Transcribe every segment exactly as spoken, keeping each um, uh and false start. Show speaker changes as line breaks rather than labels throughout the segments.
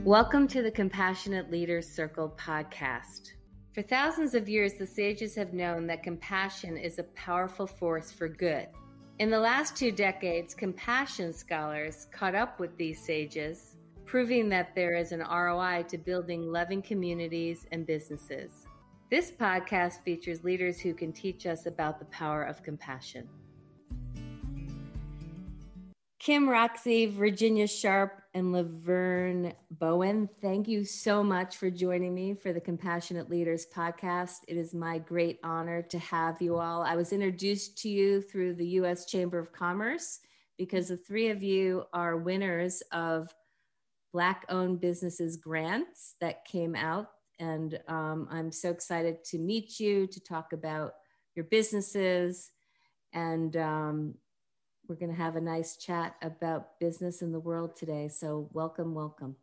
Welcome to the Compassionate Leaders Circle podcast. For thousands of years, the sages have known that compassion is a powerful force for good. In the last two decades, compassion scholars caught up with these sages, proving that there is an R O I to building loving communities and businesses. This podcast features leaders who can teach us about the power of compassion. Kim Roxie, Virginia Sharp, and Laverne Bowen, thank you so much for joining me for the Compassionate Leaders podcast. It is my great honor to have you all. I was introduced to you through the U S Chamber of Commerce because the three of you are winners of Black-owned businesses grants that came out. And um, I'm so excited to meet you, to talk about your businesses, and um, we're going to have a nice chat about business in the world today. So welcome, welcome.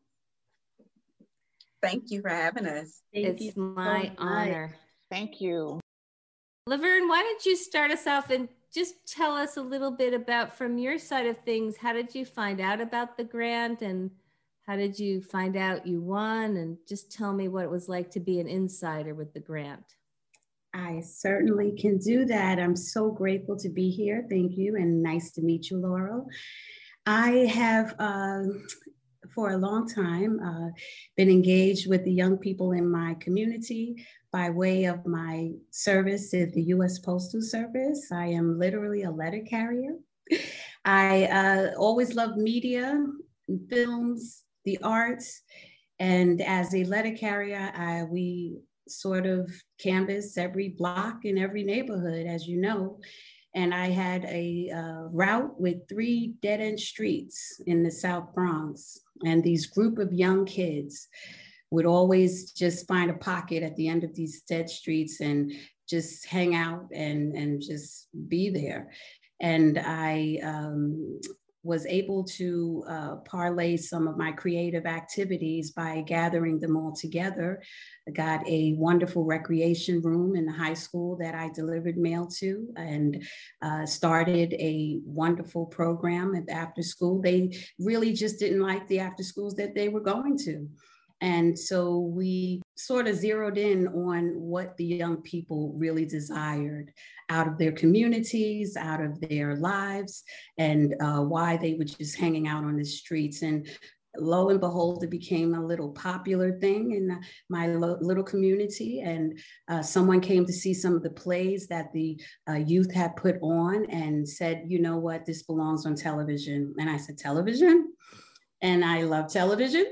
Thank you for having us.
Thank it's my so honor.
Thank you.
Laverne, why don't you start us off and just tell us a little bit about, from your side of things, how did you find out about the grant, and how did you find out you won? And just tell me what it was like to be an insider with the grant.
I certainly can do that. I'm so grateful to be here. Thank you. And nice to meet you, Laurel. I have, uh, for a long time, uh, been engaged with the young people in my community by way of my service at the U S Postal Service. I am literally a letter carrier. I uh, always loved media, films, the arts. And as a letter carrier, I, we sort of canvass every block in every neighborhood, as you know. And I had a uh, route with three dead-end streets in the South Bronx. And these group of young kids would always just find a pocket at the end of these dead streets and just hang out and, and just be there. And I um, was able to uh, parlay some of my creative activities by gathering them all together. I got a wonderful recreation room in the high school that I delivered mail to, and uh, started a wonderful program at the after school. They really just didn't like the after schools that they were going to. And so we sort of zeroed in on what the young people really desired out of their communities, out of their lives, and uh, why they were just hanging out on the streets. And lo and behold, it became a little popular thing in my lo- little community. And uh, someone came to see some of the plays that the uh, youth had put on and said, you know what, this belongs on television. And I said, television? And I love television.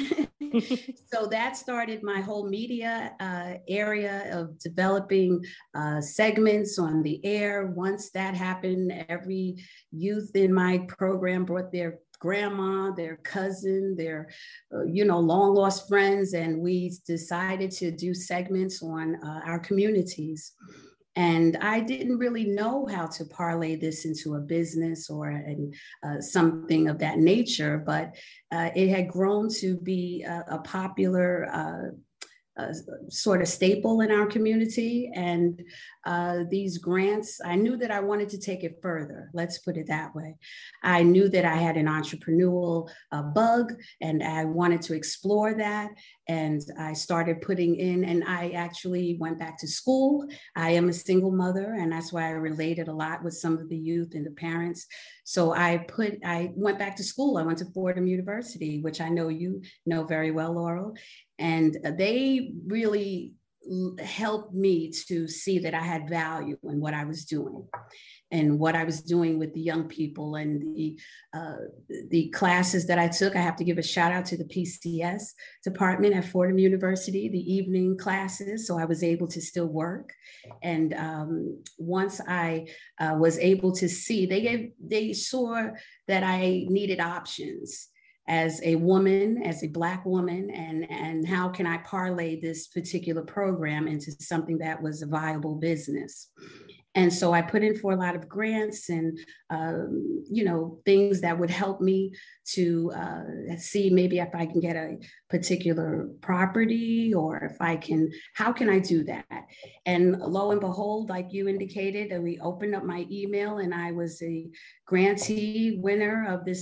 So that started my whole media uh, area of developing uh, segments on the air. Once that happened, every youth in my program brought their grandma, their cousin, their, uh, you know, long lost friends. And we decided to do segments on uh, our communities. And I didn't really know how to parlay this into a business or an, uh, something of that nature, but uh, it had grown to be a, a popular uh, uh, sort of staple in our community. And uh, these grants, I knew that I wanted to take it further. Let's put it that way. I knew that I had an entrepreneurial uh, bug, and I wanted to explore that. And I started putting in, and I actually went back to school. I am a single mother, and that's why I related a lot with some of the youth and the parents. So I put, I went back to school. I went to Fordham University, which I know you know very well, Laurel. And they really helped me to see that I had value in what I was doing and what I was doing with the young people and the uh, the classes that I took. I have to give a shout out to the P C S department at Fordham University, the evening classes. So I was able to still work. And um, once I uh, was able to see, they gave, they saw that I needed options as a woman, as a Black woman, and, and how can I parlay this particular program into something that was a viable business. And so I put in for a lot of grants and, um, you know, things that would help me to uh, see maybe if I can get a particular property, or if I can, how can I do that? And lo and behold, like you indicated, we opened up my email and I was a grantee winner of this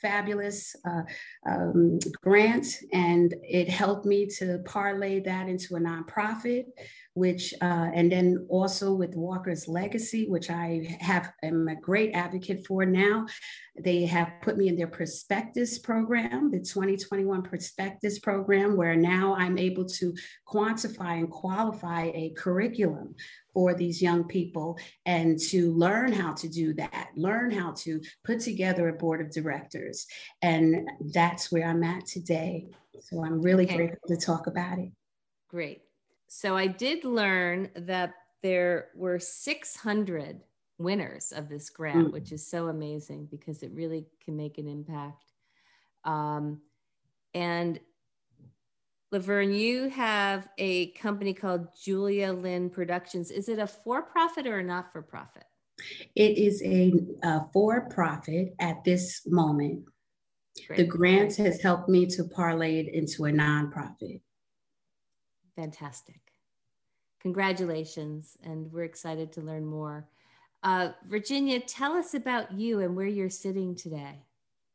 fabulous uh, um, grant, and it helped me to parlay that into a nonprofit, which, uh, and then also with Walker's Legacy, which I have, am a great advocate for now. They have put me in their Prospectus program, the twenty twenty-one Prospectus program, where now I'm able to quantify and qualify a curriculum for these young people and to learn how to do that, learn how to put together a board of directors. And that's where I'm at today. So I'm really okay. grateful to talk about it.
Great. So I did learn that there were six hundred winners of this grant, mm. which is so amazing because it really can make an impact. Um, and Laverne, you have a company called Julia Lynn Productions. Is it a for-profit or a not-for-profit?
It is a, a for-profit at this moment. Great. The grant has helped me to parlay it into a nonprofit.
Fantastic. Congratulations, and we're excited to learn more. Uh, Virginia, tell us about you and where you're sitting today.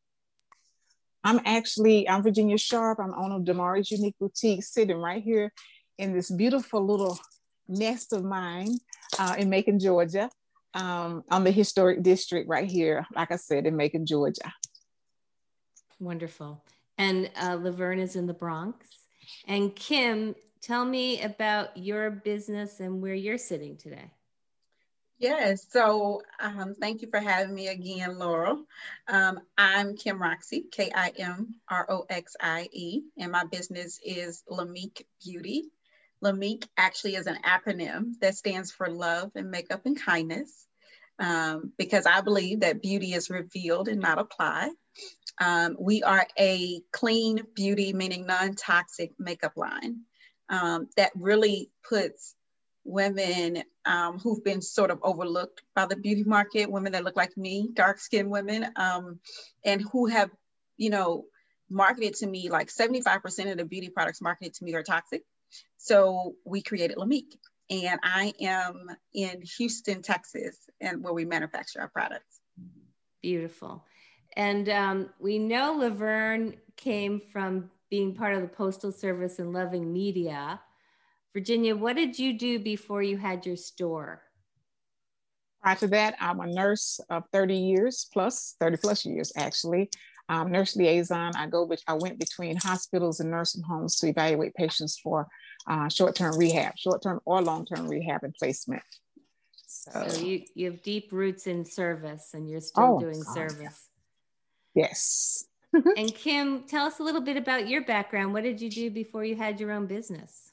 I'm actually, I'm Virginia Sharp. I'm owner of Damari's Unique Boutique, sitting right here in this beautiful little nest of mine uh, in Macon, Georgia, um, on the historic district right here, like I said, in Macon, Georgia.
Wonderful. And uh, Laverne is in the Bronx. And Kim, tell me about your business and where you're sitting today.
Yes, so um, thank you for having me again, Laurel. Um, I'm Kim Roxie, K I M R O X I E, and my business is Lamique Beauty. Lamique actually is an acronym that stands for love and makeup and kindness, um, because I believe that beauty is revealed and not applied. Um, we are a clean beauty, meaning non-toxic makeup line um, that really puts women um, who've been sort of overlooked by the beauty market, women that look like me, dark-skinned women, um, and who have, you know, marketed to me, like seventy-five percent of the beauty products marketed to me are toxic. So we created Lamique, and I am in Houston, Texas, and where we manufacture our products.
Beautiful. And um, we know Laverne came from being part of the Postal Service and loving media. Virginia, what did you do before you had your store?
Prior to that, I'm a nurse of thirty years plus, thirty plus years actually. Um, nurse liaison. I go, I went between hospitals and nursing homes to evaluate patients for uh, short-term rehab, short-term or long-term rehab and placement.
So, so you, you have deep roots in service, and you're still oh, doing God, service.
Yes.
And Kim, tell us a little bit about your background. What did you do before you had your own business?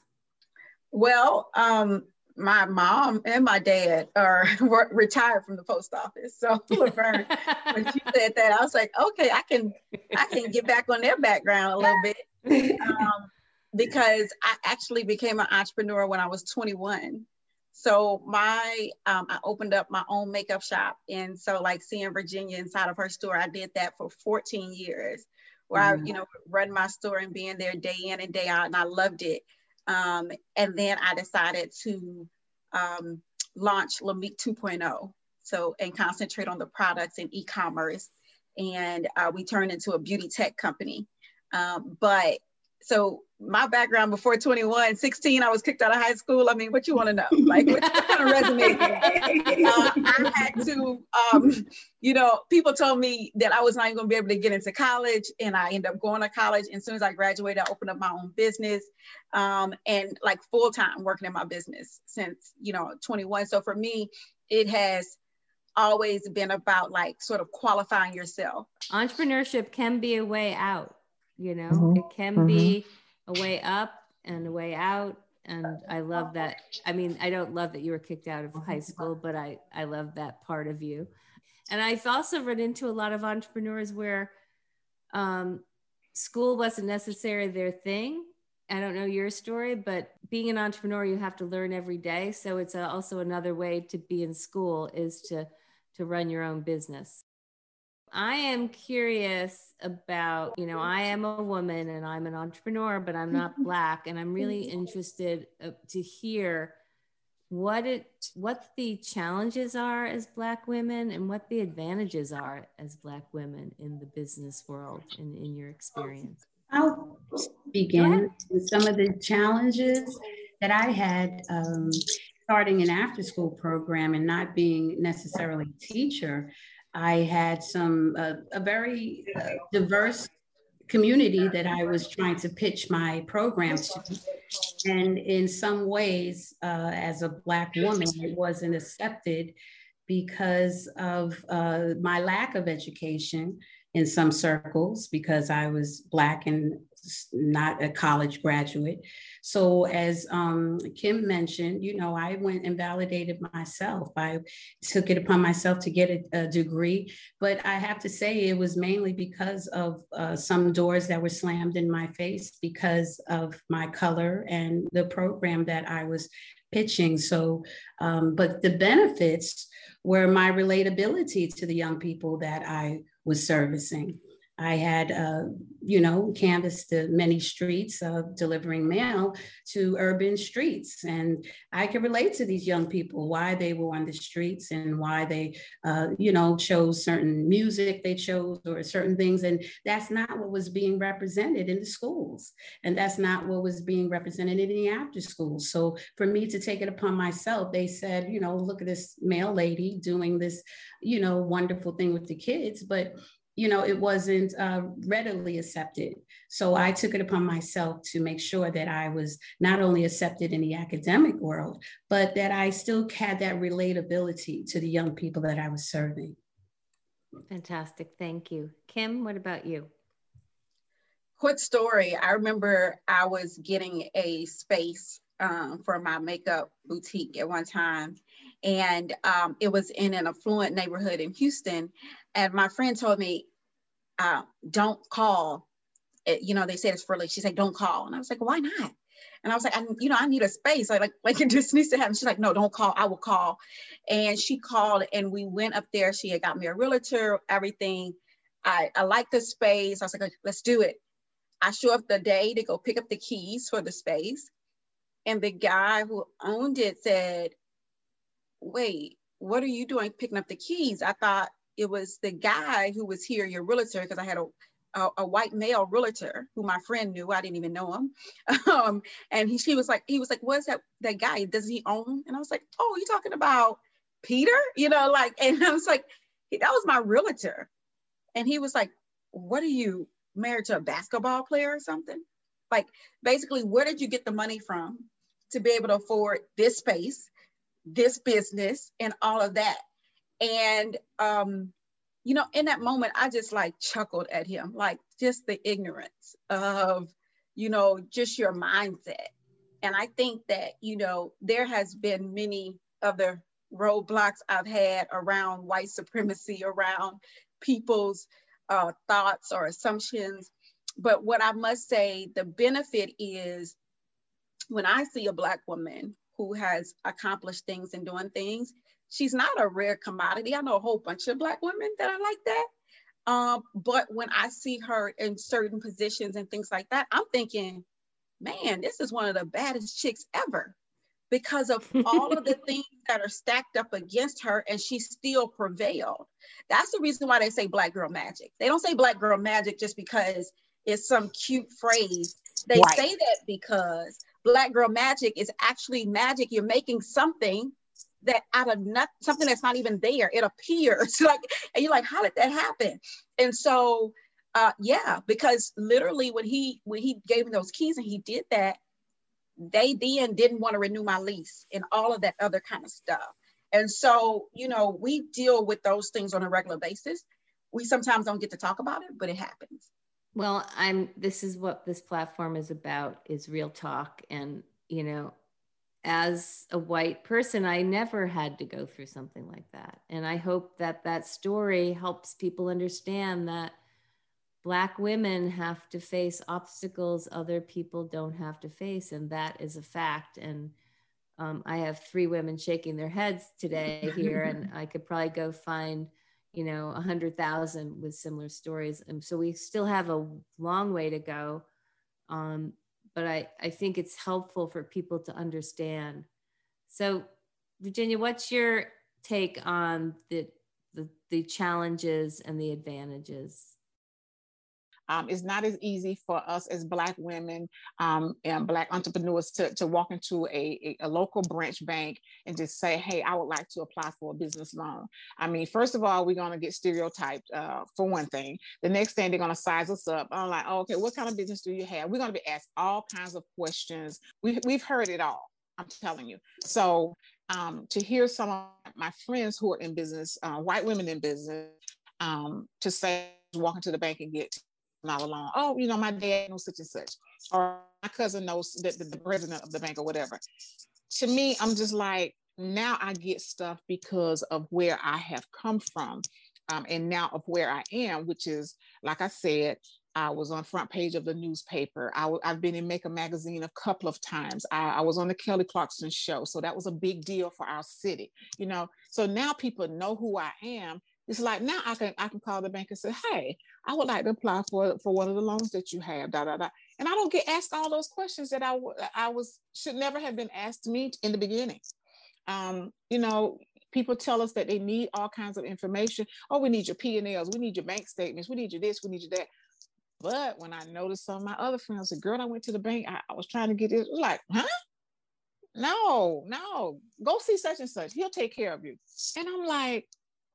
Well, um, my mom and my dad are were retired from the post office. So Laverne, when she said that, I was like, okay, I can, I can get back on their background a little bit, um, because I actually became an entrepreneur when I was twenty-one. So my, um, I opened up my own makeup shop, and so like seeing Virginia inside of her store, I did that for fourteen years, where mm-hmm. I, you know, run my store and being there day in and day out, and I loved it. Um, and then I decided to um, launch Lamique two point oh, so and concentrate on the products and e-commerce, and uh, we turned into a beauty tech company. Um, but so my background before twenty-one, sixteen, I was kicked out of high school. I mean, what you want to know? Like, what, what kind of resume? uh, I had to, um, you know, people told me that I was not even going to be able to get into college, and I ended up going to college. And as soon as I graduated, I opened up my own business, um, and like full time working in my business since, you know, twenty-one. So for me, it has always been about like sort of qualifying yourself.
Entrepreneurship can be a way out. You know,
mm-hmm.
it can
mm-hmm.
be a way up and a way out. And I love that. I mean, I don't love that you were kicked out of high school, but I, I love that part of you. And I've also run into a lot of entrepreneurs where um, school wasn't necessarily their thing. I don't know your story, but being an entrepreneur, you have to learn every day. So it's a, also another way to be in school is to, to run your own business. I am curious about, you know, I am a woman and I'm an entrepreneur, but I'm not Black. And I'm really interested to hear what it what the challenges are as Black women and what the advantages are as Black women in the business world and in your experience.
I'll begin with some of the challenges that I had um, starting an after school program and not being necessarily a teacher. I had some uh, a very uh, diverse community that I was trying to pitch my programs to. And in some ways, uh, as a Black woman, it wasn't accepted because of uh, my lack of education in some circles, because I was Black and not a college graduate. So as um, Kim mentioned, you know, I went and validated myself. I took it upon myself to get a, a degree, but I have to say it was mainly because of uh, some doors that were slammed in my face because of my color and the program that I was pitching. So, um, but the benefits were my relatability to the young people that I was servicing. I had, uh, you know, canvassed the many streets of delivering mail to urban streets. And I could relate to these young people, why they were on the streets and why they, uh, you know, chose certain music they chose or certain things. And that's not what was being represented in the schools. And that's not what was being represented in the after schools. So for me to take it upon myself, they said, you know, look at this male lady doing this, you know, wonderful thing with the kids, but you know, it wasn't uh, readily accepted. So I took it upon myself to make sure that I was not only accepted in the academic world, but that I still had that relatability to the young people that I was serving.
Fantastic. Thank you. Kim, what about you?
Quick story. I remember I was getting a space um, for my makeup boutique at one time. And um, it was in an affluent neighborhood in Houston. And my friend told me, uh, don't call. It, you know, they said it's for like, she said, don't call. And I was like, why not? And I was like, I, you know, I need a space. I like, like it just needs to happen. She's like, no, don't call. I will call. And she called and we went up there. She had got me a realtor, everything. I, I liked the space. I was like, let's do it. I show up the day to go pick up the keys for the space. And the guy who owned it said, wait, what are you doing picking up the keys? I thought it was the guy who was here, your realtor, because I had a, a, a white male realtor who my friend knew. I didn't even know him. Um, and he, she was like, he was like, what's that, that guy? Does he own? And I was like, oh, you talking about Peter? You know, like, and I was like, that was my realtor. And he was like, what are you, married to a basketball player or something? Like, basically, where did you get the money from to be able to afford this space, this business, and all of that? And, um, you know, in that moment, I just like chuckled at him, like just the ignorance of, you know, just your mindset. And I think that, you know, there has been many other roadblocks I've had around white supremacy, around people's uh, thoughts or assumptions. But what I must say, the benefit is when I see a Black woman who has accomplished things and doing things, she's not a rare commodity. I know a whole bunch of Black women that are like that. Um, but when I see her in certain positions and things like that, I'm thinking, man, this is one of the baddest chicks ever, because of all of the things that are stacked up against her, and she still prevailed. That's the reason why they say Black girl magic. They don't say Black girl magic just because it's some cute phrase. They right. say that because Black girl magic is actually magic. You're making something that out of not, something that's not even there, it appears like, and you're like, how did that happen? And so, uh, yeah, because literally when he when he gave me those keys and he did that, they then didn't want to renew my lease and all of that other kind of stuff. And so, you know, we deal with those things on a regular basis. We sometimes don't get to talk about it, but it happens.
Well, I'm, this is what this platform is about, is real talk. And, you know, as a white person, I never had to go through something like that. And I hope that that story helps people understand that Black women have to face obstacles other people don't have to face. And that is a fact. And um, I have three women shaking their heads today here, and I could probably go find, you know, a hundred thousand with similar stories. And so we still have a long way to go. Um, but I, I think it's helpful for people to understand. So Virginia, what's your take on the, the, the challenges and the advantages?
Um, it's not as easy for us as Black women um, and Black entrepreneurs to, to walk into a, a, a local branch bank and just say, hey, I would like to apply for a business loan. I mean, first of all, we're going to get stereotyped uh, for one thing. The next thing, they're going to size us up. I'm like, oh, okay, what kind of business do you have? We're going to be asked all kinds of questions. We, we've heard it all, I'm telling you. So um, to hear some of my friends who are in business, uh, white women in business, um, to say, walk into the bank and get not alone. Oh, you know, my dad knows such and such, or my cousin knows the, the, the president of the bank or whatever. To me, I'm just like, now I get stuff because of where I have come from. Um, and now of where I am, which is, like I said, I was on front page of the newspaper. I, I've been in Make a Magazine a couple of times. I, I was on the Kelly Clarkson show. So that was a big deal for our city, you know. So now people know who I am. It's like now I can I can call the bank and say, hey, I would like to apply for, for one of the loans that you have, da, da, da. And I don't get asked all those questions that I, I was should never have been asked to me in the beginning. Um, you know, people tell us that they need all kinds of information. Oh, we need your P and Ls, we need your bank statements, we need your this, we need your that. But when I noticed some of my other friends, the girl, I went to the bank, I, I was trying to get it, like, huh? No, no, go see such and such. He'll take care of you. And I'm like,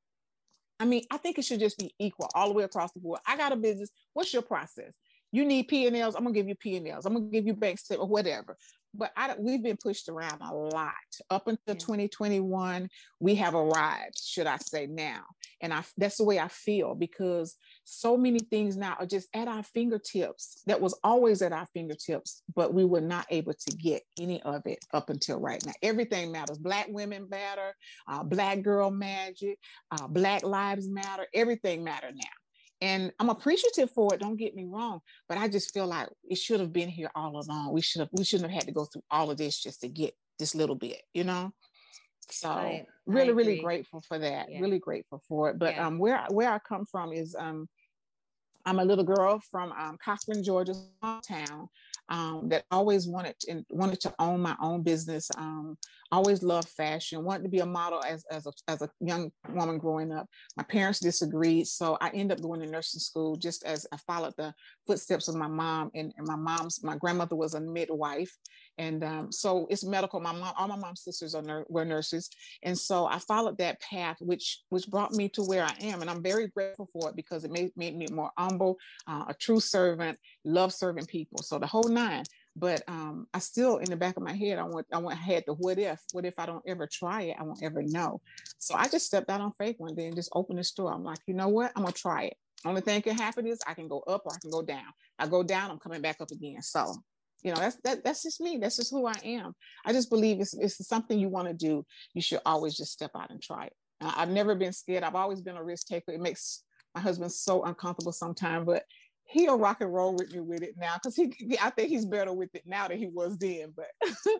I mean, I think it should just be equal all the way across the board. I got a business. What's your process? You need P and Ls. I'm going to give you P and Ls. I'm going to give you bank statement or whatever. But I, we've been pushed around a lot. Up until yeah. twenty twenty-one, we have arrived, should I say now. And I, that's the way I feel, because so many things now are just at our fingertips. That was always at our fingertips, but we were not able to get any of it up until right now. Everything matters. Black women matter, uh, Black girl magic, uh, Black lives matter. Everything matters now. And I'm appreciative for it, don't get me wrong, but I just feel like it should have been here all along. We should have, we shouldn't have had to go through all of this just to get this little bit, you know? So
I,
really,
I
really grateful for that. Yeah. Really grateful for it. But yeah. um, where, where I come from is, um, I'm a little girl from um, Cochran, Georgia, small town, um, that always wanted to, wanted to own my own business. Um, always loved fashion, wanted to be a model as, as, a, as a young woman growing up. My parents disagreed, so I ended up going to nursing school just as I followed the footsteps of my mom. And, and my mom's, my grandmother was a midwife. And um, so it's medical. My mom, all my mom's sisters are nur- were nurses. And so I followed that path, which, which brought me to where I am. And I'm very grateful for it because it made, made me more humble, uh, a true servant, love serving people. So the whole nine. But um, I still, in the back of my head, I want, I want, I had the what if, what if I don't ever try it? I won't ever know. So I just stepped out on faith one day and just opened the store. I'm like, you know what? I'm gonna try it. Only thing can happen is I can go up or I can go down. I go down, I'm coming back up again. So, you know, that's that, that's just me. That's just who I am. I just believe it's, it's something you want to do. You should always just step out and try it. Uh, I've never been scared. I've always been a risk taker. It makes my husband so uncomfortable sometimes, but he'll rock and roll with me with it now, because he, I think he's better with it now than he was then. But,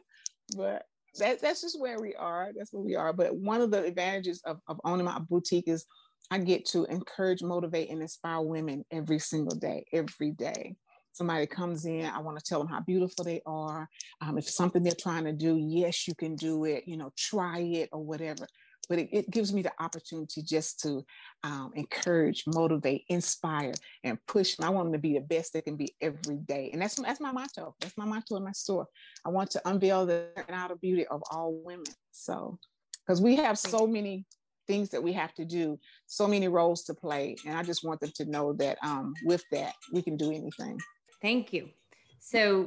but that, that's just where we are. That's where we are. But one of the advantages of, of owning my boutique is I get to encourage, motivate, and inspire women every single day, every day. Somebody comes in, I want to tell them how beautiful they are. Um, if something they're trying to do, yes, you can do it, you know, try it or whatever. But it, it gives me the opportunity just to um, encourage, motivate, inspire, and push. I want them to be the best they can be every day. And that's, that's my motto. That's my motto in my store. I want to unveil the outer beauty of all women. So, because we have so many things that we have to do, so many roles to play. And I just want them to know that um, with that, we can do anything.
Thank you. So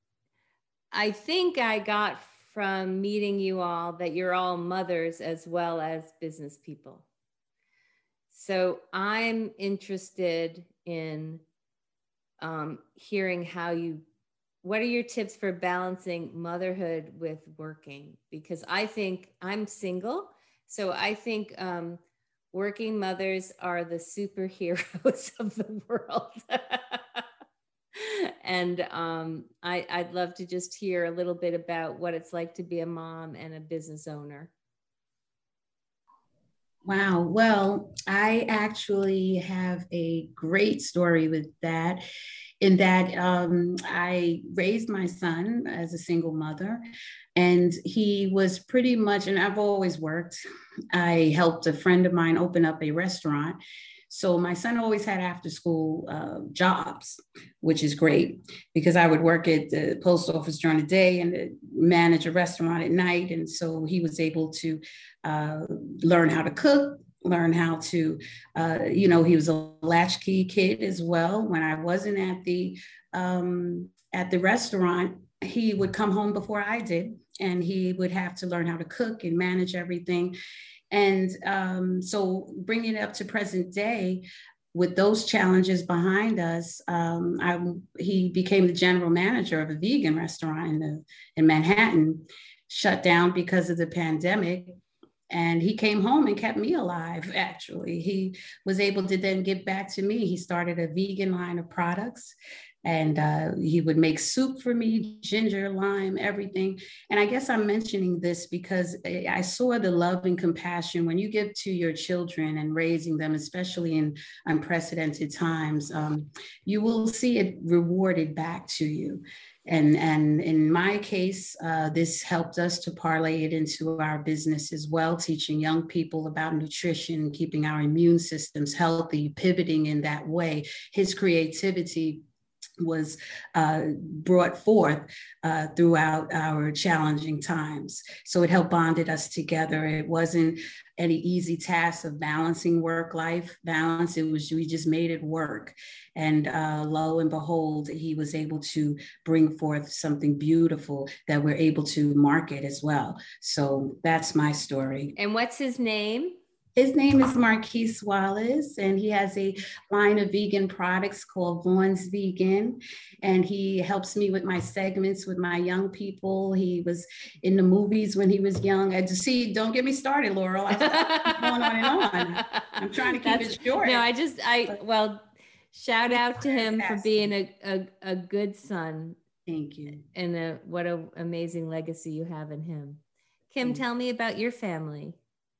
I think I got from meeting you all that you're all mothers as well as business people. So I'm interested in um, hearing how you, what are your tips for balancing motherhood with working? Because I think I'm single. So I think um, working mothers are the superheroes of the world. And um, I, I'd love to just hear a little bit about what it's like to be a mom and a business owner.
Wow. Well, I actually have a great story with that. in that um, I raised my son as a single mother, and he was pretty much, and I've always worked. I helped a friend of mine open up a restaurant. So my son always had after school uh, jobs, which is great because I would work at the post office during the day and manage a restaurant at night. And so he was able to uh, learn how to cook, learn how to, uh, you know, he was a latchkey kid as well. When I wasn't at the um, at the restaurant, he would come home before I did, and he would have to learn how to cook and manage everything. And um, so bringing it up to present day, with those challenges behind us, um, I, he became the general manager of a vegan restaurant in, the, in Manhattan, shut down because of the pandemic. And he came home and kept me alive, actually. He was able to then give back to me. He started a vegan line of products, and uh, he would make soup for me, ginger, lime, everything. And I guess I'm mentioning this because I saw the love and compassion when you give to your children and raising them, especially in unprecedented times, um, you will see it rewarded back to you. And, and in my case, uh, this helped us to parlay it into our business as well, teaching young people about nutrition, keeping our immune systems healthy, pivoting in that way. His creativity was uh, brought forth uh, throughout our challenging times. So it helped bonded us together. It wasn't any easy task of balancing work-life balance. It was, we just made it work. And uh, lo and behold, he was able to bring forth something beautiful that we're able to market as well. So that's my story.
And what's his name?
His name is Marquise Wallace, and he has a line of vegan products called Vaughn's Vegan. And he helps me with my segments with my young people. He was in the movies when he was young. And to see, don't get me started, Laurel. I'm going on and on. I'm trying to keep That's, it short.
No, I just, I, well, shout out to him for being a, a, a good son.
Thank you.
And a, what an amazing legacy you have in him. Kim, Thank tell me about your family.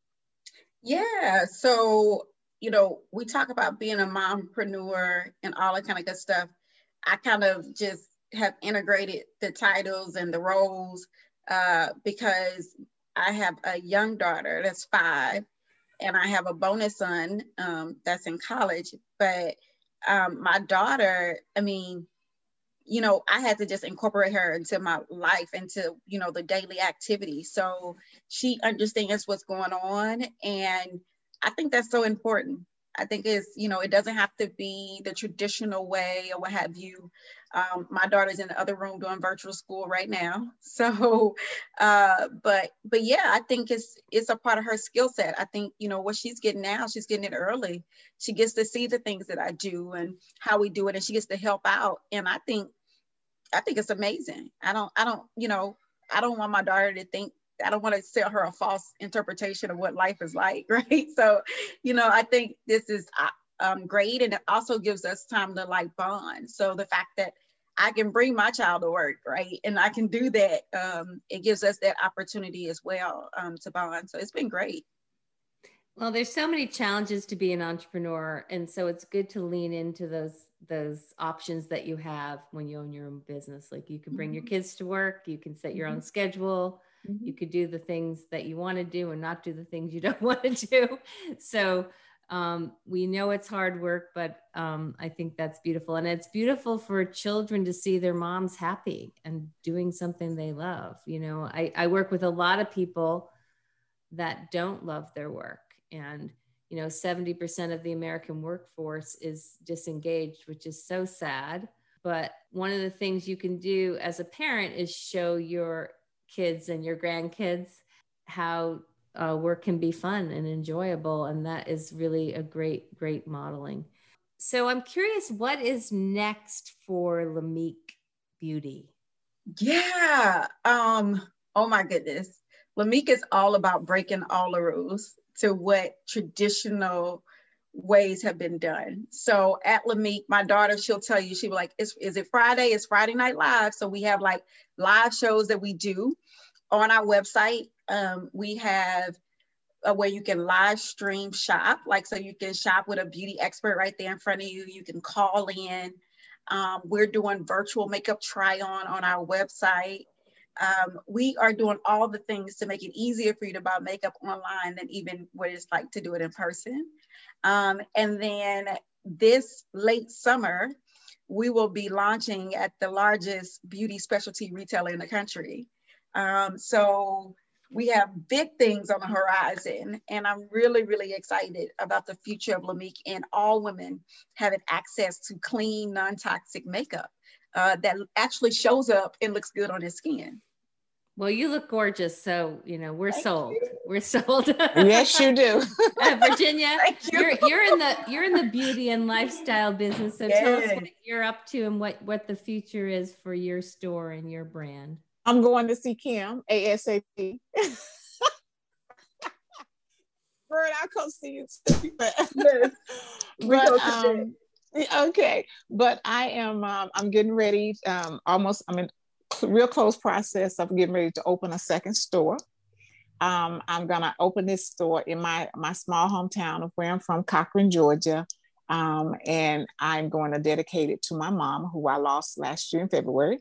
Yeah, so, you know, we talk about being a mompreneur and all that kind of good stuff. I kind of just have integrated the titles and the roles uh, because I have a young daughter that's five, and I have a bonus son um, that's in college. But um, my daughter, I mean, you know, I had to just incorporate her into my life, into, you know, the daily activity. So she understands what's going on. And I think that's so important. I think it's, you know, it doesn't have to be the traditional way or what have you. Um, my daughter's in the other room doing virtual school right now. So, uh, but, but yeah, I think it's, it's a part of her skill set. I think, you know, what she's getting now, she's getting it early. She gets to see the things that I do and how we do it, and she gets to help out. And I think, I think it's amazing. I don't, I don't, you know, I don't want my daughter to think, I don't want to sell her a false interpretation of what life is like, right? So, you know, I think this is um, great. And it also gives us time to like bond. So the fact that I can bring my child to work, right? And I can do that. Um, it gives us that opportunity as well um, to bond. So it's been great.
Well, there's so many challenges to be an entrepreneur. And so it's good to lean into those those options that you have when you own your own business. Like you can bring mm-hmm. your kids to work, you can set your mm-hmm. own schedule, mm-hmm. you could do the things that you want to do and not do the things you don't want to do. So um, we know it's hard work, but um, I think that's beautiful. And it's beautiful for children to see their moms happy and doing something they love. You know, I, I work with a lot of people that don't love their work, and you know, seventy percent of the American workforce is disengaged, which is so sad. But one of the things you can do as a parent is show your kids and your grandkids how uh, work can be fun and enjoyable. And that is really a great, great modeling. So I'm curious, what is next for Lamique Beauty?
Yeah. Um, oh my goodness. Lamique is all about breaking all the rules to what traditional ways have been done. So at Lamique, my daughter, she'll tell you, she'll be like, is, is it Friday? It's Friday Night Live. So we have like live shows that we do on our website. Um, we have a way you can live stream shop, like so you can shop with a beauty expert right there in front of you. You can call in. Um, we're doing virtual makeup try on on our website. Um, we are doing all the things to make it easier for you to buy makeup online than even what it's like to do it in person. Um, and then this late summer, we will be launching at the largest beauty specialty retailer in the country. Um, so we have big things on the horizon, and I'm really, really excited about the future of Lamique and all women having access to clean, non-toxic makeup uh, that actually shows up and looks good on their skin.
Well, you look gorgeous, so you know we're
Thank
sold.
you.
We're sold.
Yes, you do.
uh, Virginia,
Thank you.
you're you're in the you're in the beauty and lifestyle business. So
Yes.
tell us what you're up to and what what the future is for your store and your brand.
I'm going to see Kim ASAP. Bird, I'll come see you too.
Yes.
But um, okay, but I am um, I'm getting ready. Um, almost I'm in real close process of getting ready to open a second store. Um, I'm gonna open this store in my my small hometown of where I'm from, Cochran, Georgia, um, and I'm going to dedicate it to my mom, who I lost last year in February.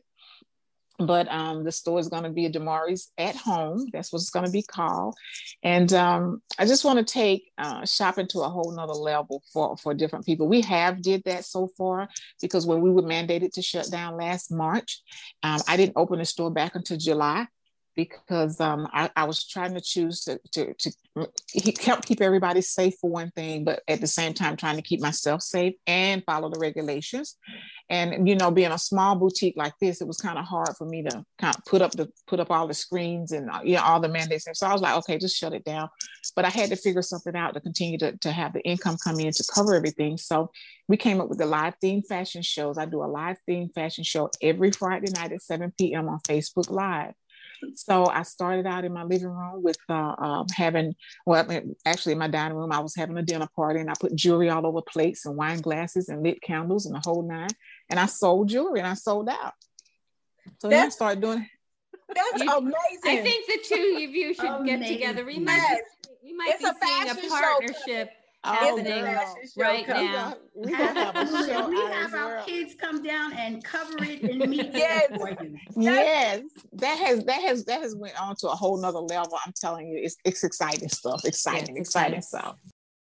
But um, the store is going to be a Damari's at home. That's what it's going to be called. And um, I just want to take uh, shopping to a whole nother level for, for different people. We have did that so far because when we were mandated to shut down last March, um, I didn't open the store back until July because um, I, I was trying to choose to, to, to help keep everybody safe for one thing, but at the same time trying to keep myself safe and follow the regulations. And, you know, being a small boutique like this, it was kind of hard for me to kind of put up the put up all the screens and, you know, all the mandates. So I was like, okay, just shut it down. But I had to figure something out to continue to, to have the income come in to cover everything. So we came up with the live themed fashion shows. I do a live themed fashion show every Friday night at seven p.m. on Facebook Live. So I started out in my living room with uh, um, having, well, actually in my dining room, I was having a dinner party and I put jewelry all over plates and wine glasses and lit candles and the whole nine. And I sold jewelry and I sold out. So then I started doing.
That's
you,
amazing.
I think the two of you should
Amazing.
get together. We might,
Yes.
we might
It's
be
a
seeing a
fashion show
partnership happening
It's a
right
show
now.
We gonna have a show
we
out
have
as
our
well.
kids come down and cover it in media
Yes.
for you.
Yes, that has that has that has went on to a whole nother level. I'm telling you, it's it's exciting stuff. Exciting,
Yeah, it's
exciting
exciting.
stuff.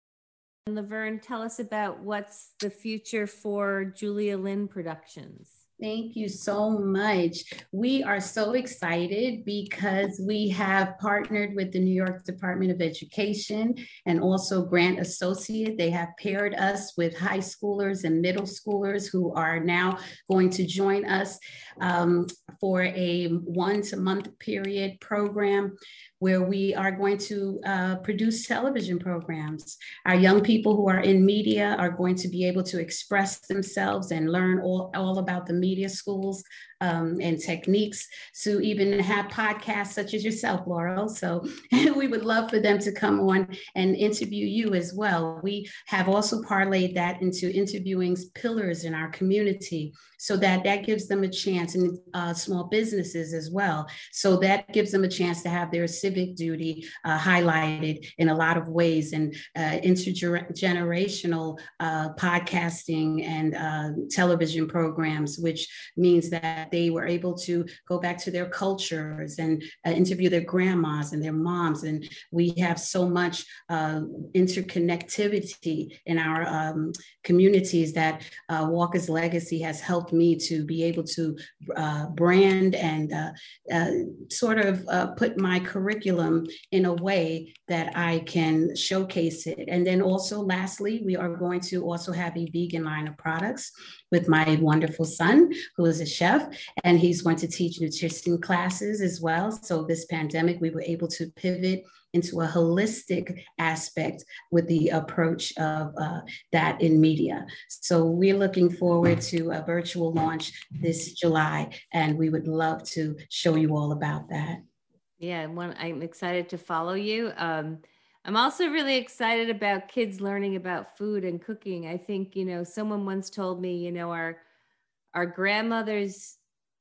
And Laverne, tell us about what's the future for Julia Lynn Productions.
Thank you so much. We are so excited because we have partnered with the New York Department of Education and also Grant Associate. They have paired us with high schoolers and middle schoolers who are now going to join us um, for a one-month period program where we are going to uh, produce television programs. Our young people who are in media are going to be able to express themselves and learn all, all about the media schools um, and techniques to even have podcasts such as yourself, Laurel. So we would love for them to come on and interview you as well. We have also parlayed that into interviewing pillars in our community so that that gives them a chance, and uh, small businesses as well. So that gives them a chance to have their civic duty uh, highlighted in a lot of ways, and uh, intergenerational uh, podcasting and uh, television programs, which means that they were able to go back to their cultures and uh, interview their grandmas and their moms. And we have so much uh, interconnectivity in our um, communities that uh, Walker's Legacy has helped me to be able to uh, brand and uh, uh, sort of uh, put my curriculum in a way that I can showcase it. And then also lastly, we are going to also have a vegan line of products with my wonderful son, who is a chef, and he's going to teach nutrition classes as well. So this pandemic, we were able to pivot into a holistic aspect with the approach of uh, that in media. So we're looking forward to a virtual launch this July, and we would love to show you all about that.
Yeah, one, I'm excited to follow you. Um, I'm also really excited about kids learning about food and cooking. I think, you know, someone once told me, you know, our our grandmothers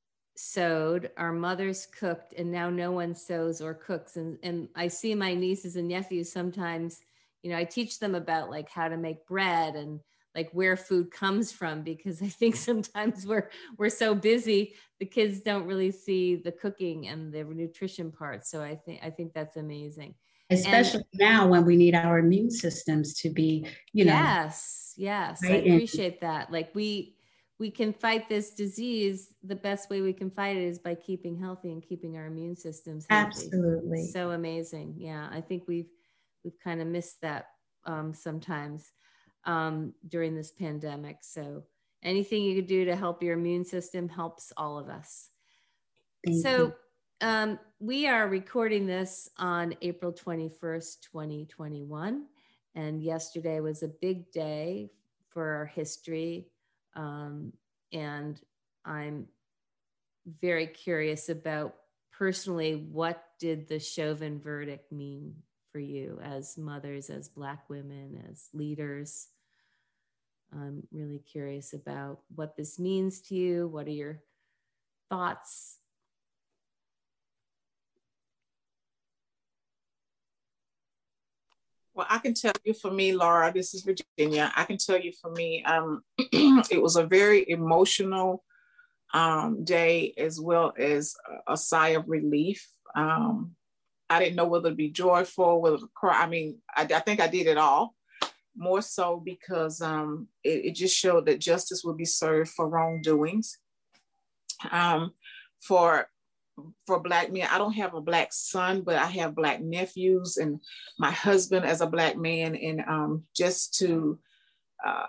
sewed, our mothers cooked, and now no one sews or cooks. And and I see my nieces and nephews sometimes, you know, I teach them about like how to make bread and like where food comes from, because I think sometimes we're we're so busy, the kids don't really see the cooking and the nutrition part. So I think I think that's amazing.
Especially and, now when we need our immune systems to be, you know.
Yes, yes, right? I appreciate that. Like we we can fight this disease. The best way we can fight it is by keeping healthy and keeping our immune systems healthy.
Absolutely.
So amazing. Yeah, I think we've we've kind of missed that um, sometimes um, during this pandemic. So anything you could do to help your immune system helps all of us.
Thank
so
you.
Um, we are recording this on April twenty-first, twenty twenty-one. And yesterday was a big day for our history. Um, and I'm very curious about personally, what did the Chauvin verdict mean for you as mothers, as Black women, as leaders? I'm really curious about what this means to you. What are your thoughts?
Well, I can tell you for me, Laura, this is Virginia. I can tell you for me, um, it was a very emotional um, day, as well as a, a sigh of relief. Um, I didn't know whether to be joyful, whether to cry. I mean, I, I think I did it all, more so because um, it, it just showed that justice will be served for wrongdoings. Um, for for Black men, I don't have a Black son, but I have Black nephews, and my husband as a Black man. And um, just to, uh,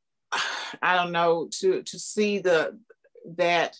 I don't know, to to see the that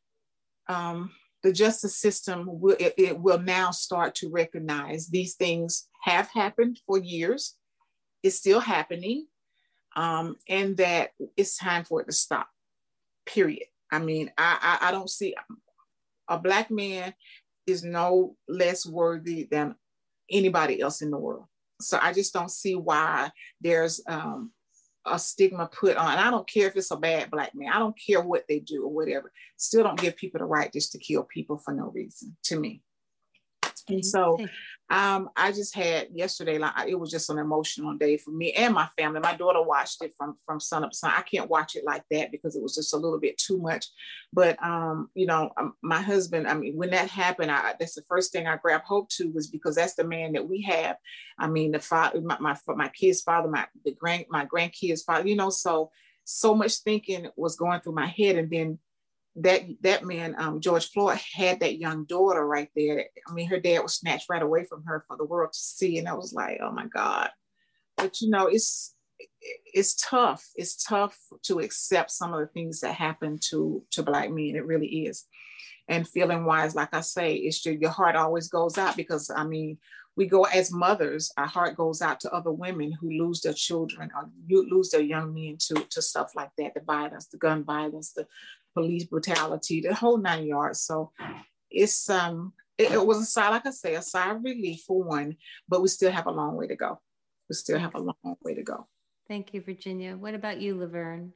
um, the justice system will it, it will now start to recognize these things have happened for years. It's still happening, um, and that it's time for it to stop. Period. I mean, I I, I don't see. A Black man is no less worthy than anybody else in the world. So I just don't see why there's um, a stigma put on. And I don't care if it's a bad Black man. I don't care what they do or whatever. Still don't give people the right just to kill people for no reason, to me. And so um, I just had yesterday, like it was just an emotional day for me and my family. My daughter watched it from, from sun up to sun. I can't watch it like that because it was just a little bit too much. But, um, you know, um, my husband, I mean, when that happened, I, that's the first thing I grabbed hope to, was because that's the man that we have. I mean, the father, my, my, my kid's father, my, the grand, my grandkids' father, you know, so, so much thinking was going through my head. And then that that man, um, George Floyd, had that young daughter right there. I mean, her dad was snatched right away from her for the world to see. And I was like, oh my God. But, you know, it's it's tough. It's tough to accept some of the things that happen to, to Black men. It really is. And feeling wise, like I say, it's your, your heart always goes out because, I mean, we go as mothers, our heart goes out to other women who lose their children or you lose their young men to, to stuff like that, the violence, the gun violence, the police brutality, the whole nine yards. So it's um it, it was a sigh, like I say, a sigh of relief for one, but we still have a long way to go. We still have a long way to go.
Thank you, Virginia. What about you, Laverne?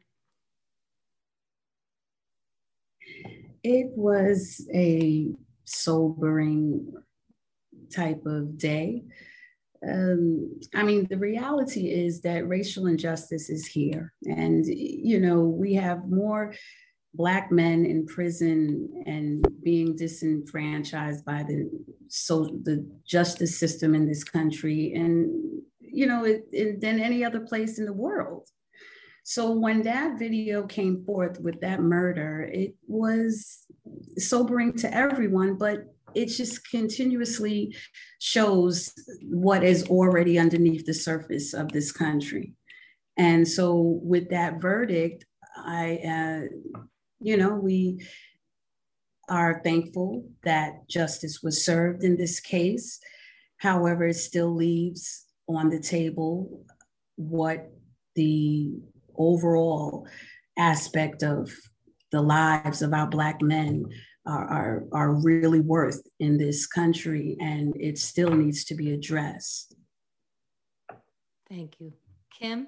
It was a sobering type of day. Um, I mean, the reality is that racial injustice is here. And, you know, we have more Black men in prison and being disenfranchised by the so the justice system in this country, and you know, it, it, than any other place in the world. So when that video came forth with that murder, it was sobering to everyone, but it just continuously shows what is already underneath the surface of this country. And so with that verdict, I. Uh, You know, we are thankful that justice was served in this case. However, it still leaves on the table what the overall aspect of the lives of our Black men are, are, are really worth in this country, and it still needs to be addressed.
Thank you. Kim?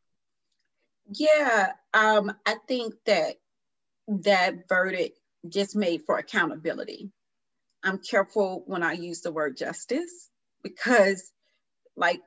Yeah, um, I think that that verdict just made for accountability. I'm careful when I use the word justice because, like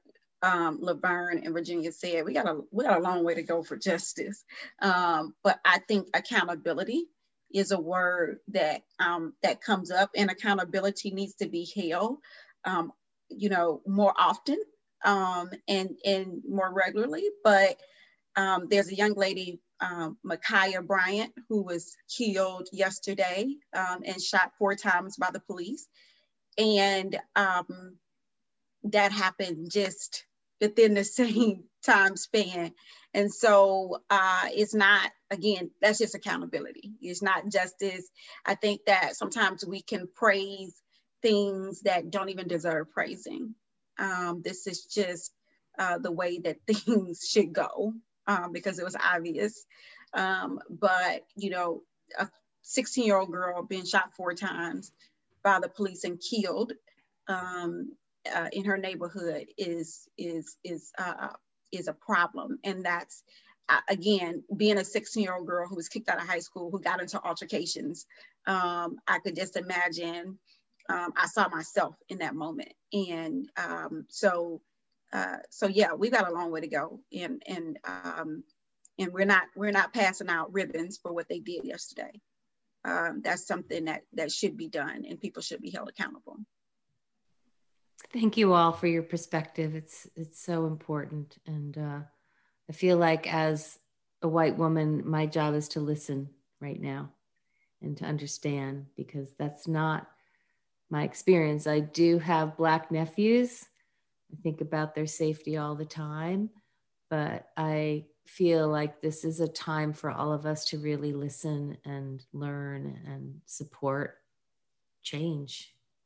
um, Laverne and Virginia said, we got a we got a long way to go for justice. Um, but I think accountability is a word that um, that comes up, and accountability needs to be held, um, you know, more often um, and and more regularly. But um, there's a young lady, um, Ma'Khia Bryant, who was killed yesterday um, and shot four times by the police, and um, that happened just within the same time span. And so uh, it's not, again, that's just accountability. It's not justice. I think that sometimes we can praise things that don't even deserve praising. Um, this is just uh, the way that things should go um, because it was obvious. Um, but, you know, a sixteen year old girl being shot four times by the police and killed um, Uh, in her neighborhood is is is uh, is a problem, and that's uh, again, being a sixteen year old girl who was kicked out of high school, who got into altercations. um, I could just imagine. um, I saw myself in that moment, and um, so uh, so yeah, we've got a long way to go, and and um, and we're not we're not passing out ribbons for what they did yesterday. Um, that's something that that should be done, and people should be held accountable.
Thank you all for your perspective. It's it's so important. And uh, I feel like as a white woman, my job is to listen right now and to understand, because that's not my experience. I do have Black nephews. I think about their safety all the time, but I feel like this is a time for all of us to really listen and learn and support change.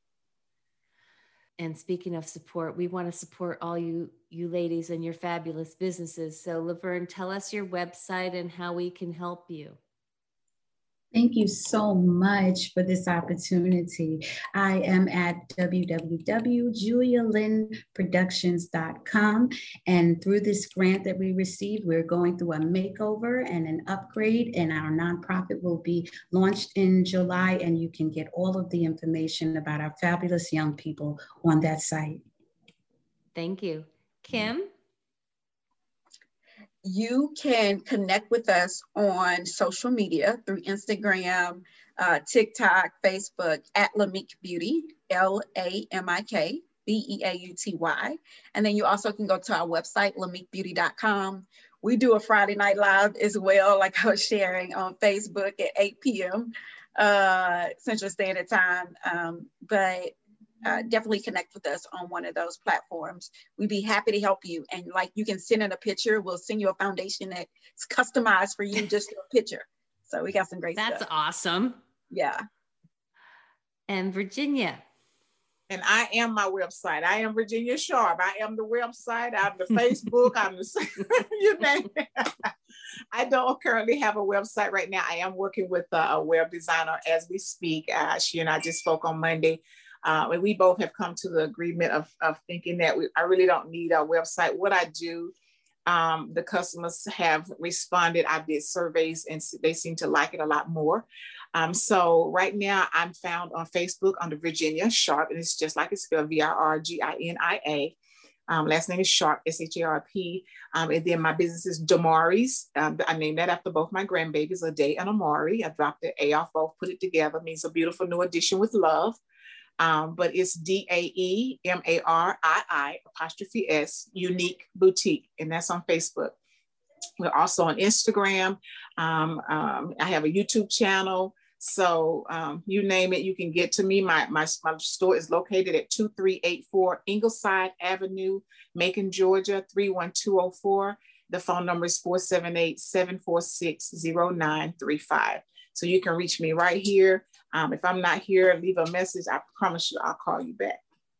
And speaking of support, we want to support all you you ladies and your fabulous businesses. So Laverne, tell us your website and how we can help you.
Thank you so much for this opportunity. I am at w w w dot julia lynn productions dot com. And through this grant that we received, we're going through a makeover and an upgrade, and our nonprofit will be launched in July. And you can get all of the information about our fabulous young people on that site.
Thank you. Kim?
You can connect with us on social media through Instagram, uh, TikTok, Facebook at Lamik Beauty, L A M I K B E A U T Y. And then you also can go to our website, lamik beauty dot com. We do a Friday night live as well, like I was sharing on Facebook at eight p m Uh, Central Standard Time. Um, but Uh, definitely connect with us on one of those platforms. We'd be happy to help you. And like, you can send in a picture. We'll send you a foundation that's customized for you, just a picture. So we got some great
That's
stuff.
That's awesome.
Yeah.
And Virginia.
And I am my website. I am Virginia Sharp. I am the website. I'm the Facebook. I'm the, you name it. I don't currently have a website right now. I am working with a web designer as we speak. Uh, she and I just spoke on Monday. Uh, and we both have come to the agreement of, of thinking that we, I really don't need a website. What I do, um, the customers have responded. I did surveys and they seem to like it a lot more. Um, so right now I'm found on Facebook under Virginia Sharp, and it's just like it's spelled, V I R G I N I A. Um, last name is Sharp, S H A R P. Um, and then my business is Damari's. Um, I named that after both my grandbabies, Ade and Amari. I dropped the A off both, put it together. It means a beautiful new addition with love. Um, but it's D A E M A R I I apostrophe S, Unique Boutique, and that's on Facebook. We're also on Instagram. Um, um, I have a YouTube channel. So um, you name it, you can get to me. My, my, my store is located at two three eight four Ingleside Avenue, Macon, Georgia, three one two oh four. The phone number is four seven eight, seven four six, zero nine three five. So you can reach me right here. Um, if I'm not here, leave a message. I promise you, I'll call you back.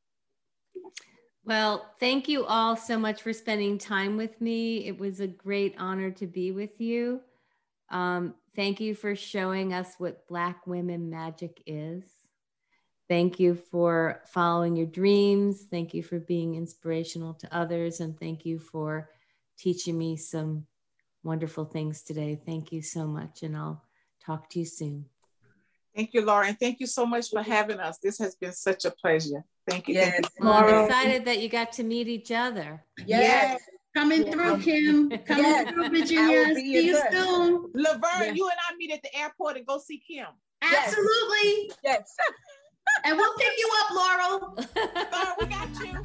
Well, thank you all so much for spending time with me. It was a great honor to be with you. Um, thank you for showing us what Black women magic is. Thank you for following your dreams. Thank you for being inspirational to others. And thank you for teaching me some wonderful things today. Thank you so much. And I'll talk to you soon.
Thank you, Laura. And thank you so much for having us. This has been such a pleasure. Thank you.
Yes.
Thank you.
Well, I'm excited that you got to meet each other.
Yes.
Yes. Coming through, Kim. Coming
Yes.
through, Virginia. See you
touch.
soon.
Laverne,
Yes.
you and I meet at the airport and go see Kim.
Absolutely.
Yes.
And we'll pick you up, Laurel.
Laura, we got you.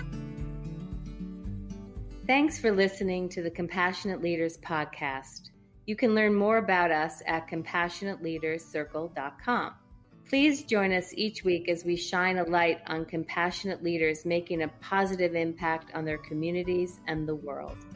Thanks for listening to the Compassionate Leaders podcast. You can learn more about us at compassionate leaders circle dot com. Please join us each week as we shine a light on compassionate leaders making a positive impact on their communities and the world.